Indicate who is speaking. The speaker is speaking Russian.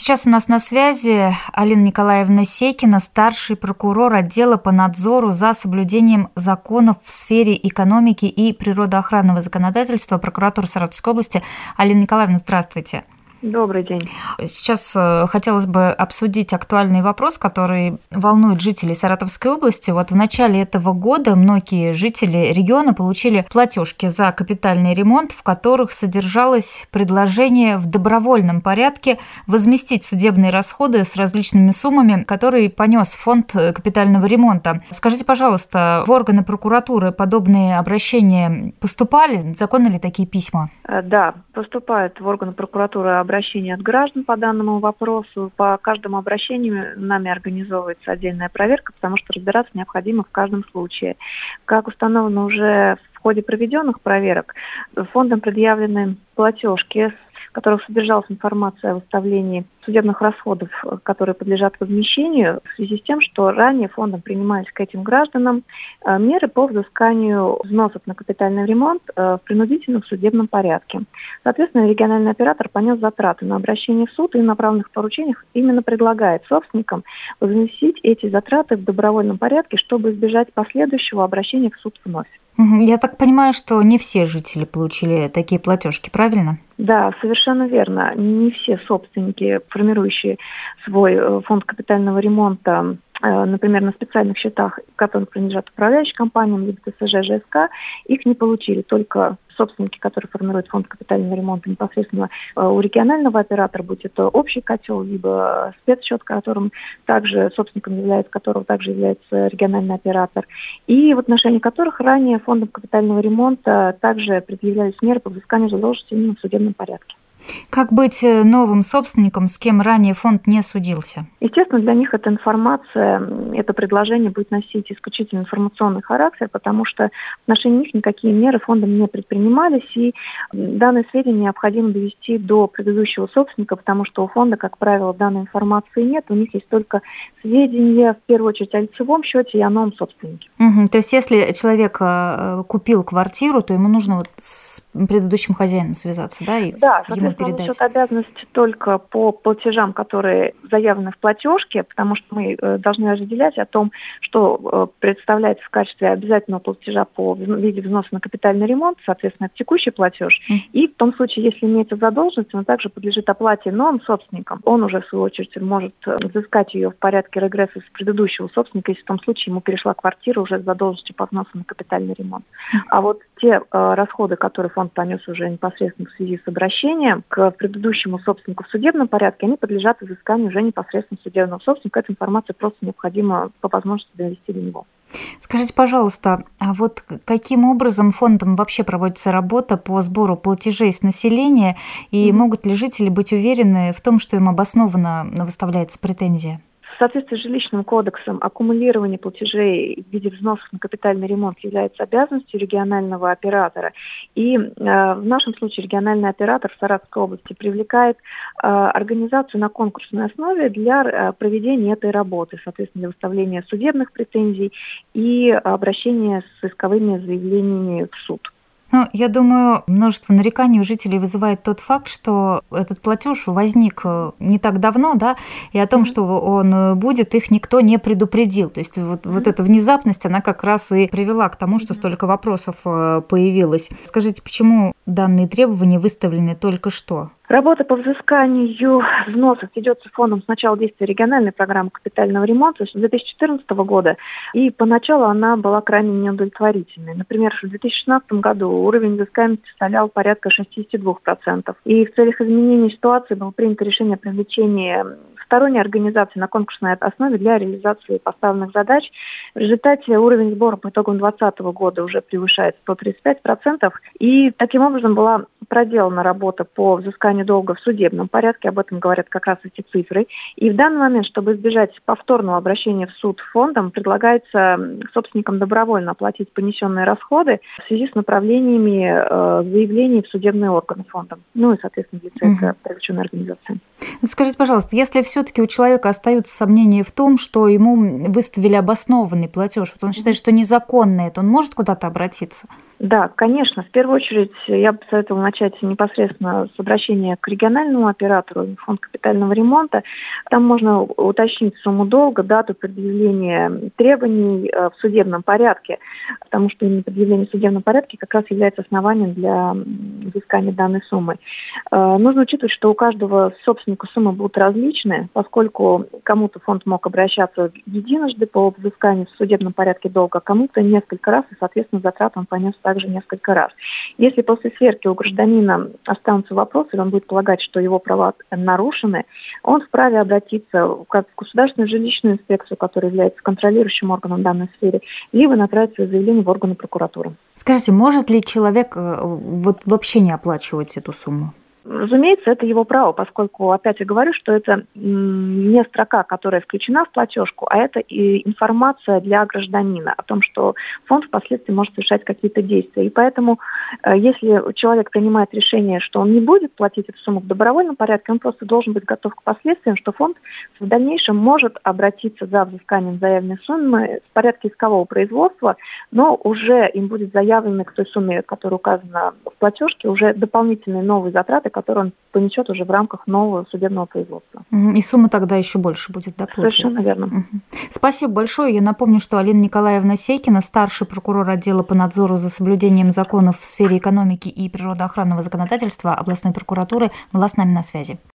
Speaker 1: Сейчас у нас на связи Алина Николаевна Секина, старший прокурор отдела по надзору за соблюдением законов в сфере экономики и природоохранного законодательства прокуратуры Саратовской области. Алина Николаевна, здравствуйте.
Speaker 2: Добрый день.
Speaker 1: Сейчас хотелось бы обсудить актуальный вопрос, который волнует жителей Саратовской области. Вот в начале этого года многие жители региона получили платежки за капитальный ремонт, в которых содержалось предложение в добровольном порядке возместить судебные расходы с различными суммами, которые понес фонд капитального ремонта. Скажите, пожалуйста, в органы прокуратуры подобные обращения поступали? Законны ли такие письма?
Speaker 2: Да, поступают в органы прокуратуры обращения от граждан по данному вопросу. По каждому обращению нами организовывается отдельная проверка, потому что разбираться необходимо в каждом случае. Как установлено уже в ходе проведенных проверок, фондом предъявлены платежки, в которых содержалась информация о выставлении судебных расходов, которые подлежат возмещению, в связи с тем, что ранее фондом принимались к этим гражданам меры по взысканию взносов на капитальный ремонт в принудительном судебном порядке. Соответственно, региональный оператор понес затраты на обращение в суд и в направленных поручениях именно предлагает собственникам возместить эти затраты в добровольном порядке, чтобы избежать последующего обращения в суд вновь.
Speaker 1: Я так понимаю, что не все жители получили такие платежки, правильно?
Speaker 2: Да, совершенно верно. Не все собственники, формирующие свой фонд капитального ремонта, например, на специальных счетах, которые принадлежат управляющим компаниям, либо ТСЖ, ЖСК, их не получили. Только собственники, которые формируют фонд капитального ремонта непосредственно у регионального оператора, будь это общий котел, либо спецсчет, которым также собственником является, которого также является региональный оператор, и в отношении которых ранее фондом капитального ремонта также предъявлялись меры по взысканию задолженности именно в судебном порядке.
Speaker 1: Как быть новым собственником, с кем ранее фонд не судился?
Speaker 2: Естественно, для них эта информация, это предложение будет носить исключительно информационный характер, потому что в отношении них никакие меры фондом не предпринимались, и данные сведения необходимо довести до предыдущего собственника, потому что у фонда, как правило, данной информации нет, у них есть только сведения, в первую очередь, о лицевом счете и о новом собственнике.
Speaker 1: То есть, если человек купил квартиру, то ему нужно с предыдущим хозяином связаться, да, и ему передать?
Speaker 2: Он несет обязанность только по платежам, которые заявлены в платежке, потому что мы должны разделять о том, что представляется в качестве обязательного платежа по виде взноса на капитальный ремонт, соответственно, это текущий платеж. И в том случае, если имеется задолженность, он также подлежит оплате новым собственникам. Он уже, в свою очередь, может взыскать ее в порядке регресса с предыдущего собственника, если в том случае ему перешла квартира уже с задолженностью по взносу на капитальный ремонт. А вот те расходы, которые фонд понес уже непосредственно в связи с обращением к предыдущему собственнику в судебном порядке, они подлежат изысканию уже непосредственно судебного собственника. Эту информацию просто необходимо по возможности довести до него.
Speaker 1: Скажите, пожалуйста, а вот каким образом фондом вообще проводится работа по сбору платежей с населения, и могут ли жители быть уверены в том, что им обоснованно выставляется претензия?
Speaker 2: В соответствии с жилищным кодексом аккумулирование платежей в виде взносов на капитальный ремонт является обязанностью регионального оператора. И в нашем случае региональный оператор в Саратовской области привлекает организацию на конкурсной основе для проведения этой работы, соответственно, для выставления судебных претензий и обращения с исковыми заявлениями в суд.
Speaker 1: Я думаю, множество нареканий у жителей вызывает тот факт, что этот платеж возник не так давно, да, и о том, что он будет, их никто не предупредил. То есть вот эта внезапность, она как раз и привела к тому, что столько вопросов появилось. Скажите, почему данные требования выставлены только что?
Speaker 2: Работа по взысканию взносов ведется фондом с начала действия региональной программы капитального ремонта с 2014 года, и поначалу она была крайне неудовлетворительной. Например, в 2016 году уровень взыскаемости составлял порядка 62%. И в целях изменения ситуации было принято решение о привлечении сторонней организации на конкурсной основе для реализации поставленных задач. В результате уровень сбора по итогам 2020 года уже превышает 135%, и таким образом была проделана работа по взысканию долга в судебном порядке, об этом говорят как раз эти цифры. И в данный момент, чтобы избежать повторного обращения в суд фондом, предлагается собственникам добровольно оплатить понесенные расходы в связи с направлениями заявлений в судебные органы фонда. Ну и, соответственно, в лице привлеченной организации.
Speaker 1: Скажите, пожалуйста, если все-таки у человека остаются сомнения в том, что ему выставили обоснованный платеж, вот он считает, что незаконно это, он может куда-то обратиться?
Speaker 2: Да, конечно. В первую очередь я бы советовала начать непосредственно с обращения к региональному оператору, фонд капитального ремонта. Там можно уточнить сумму долга, дату предъявления требований в судебном порядке, потому что именно предъявление в судебном порядке как раз является основанием для взыскания данной суммы. Нужно учитывать, что у каждого собственника суммы будут различные, поскольку кому-то фонд мог обращаться единожды по взысканию в судебном порядке долга, а кому-то несколько раз, и, соответственно, затрат он понес также несколько раз. Если после сверки у гражданина останутся вопросы, и он будет полагать, что его права нарушены, он вправе обратиться как в Государственную жилищную инспекцию, которая является контролирующим органом в данной сфере, либо направить свое заявление в органы прокуратуры.
Speaker 1: Скажите, может ли человек вообще не оплачивать эту сумму?
Speaker 2: Разумеется, это его право, поскольку, опять я говорю, что это не строка, которая включена в платежку, а это и информация для гражданина о том, что фонд впоследствии может совершать какие-то действия. И поэтому, если человек принимает решение, что он не будет платить эту сумму в добровольном порядке, он просто должен быть готов к последствиям, что фонд в дальнейшем может обратиться за взысканием заявленной суммы в порядке искового производства, но уже им будет заявлено к той сумме, которая указана в платежке, уже дополнительные новые затраты, которые он понесет уже в рамках нового судебного производства.
Speaker 1: И сумма тогда еще больше будет, да, получается?
Speaker 2: Совершенно верно.
Speaker 1: Спасибо большое. Я напомню, что Алина Николаевна Сейкина, старший прокурор отдела по надзору за соблюдением законов в сфере экономики и природоохранного законодательства областной прокуратуры, была с нами на связи.